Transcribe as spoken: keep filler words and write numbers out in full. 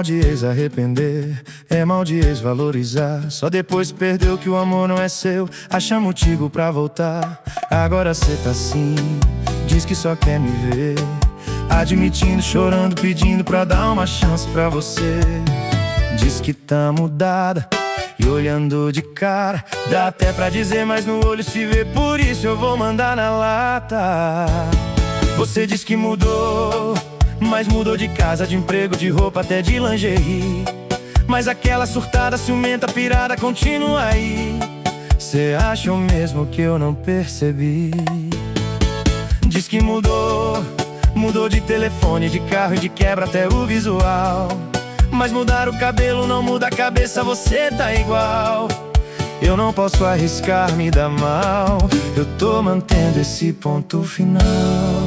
mal de ex-arrepender, é mal de ex-valorizar. Só depois perdeu que o amor não é seu, acha motivo pra voltar. Agora cê tá assim, diz que só quer me ver, admitindo, chorando, pedindo pra dar uma chance pra você. Diz que tá mudada e olhando de cara, dá até pra dizer, mas no olho se vê, por isso eu vou mandar na lata. Você diz que mudou, mas mudou de casa, de emprego, de roupa, até de lingerie. Mas aquela surtada, ciumenta, pirada continua aí. Cê acha mesmo que eu não percebi? Diz que mudou, mudou de telefone, de carro e de quebra até o visual. Mas mudar o cabelo não muda a cabeça, você tá igual. Eu não posso arriscar me dar mal, eu tô mantendo esse ponto final.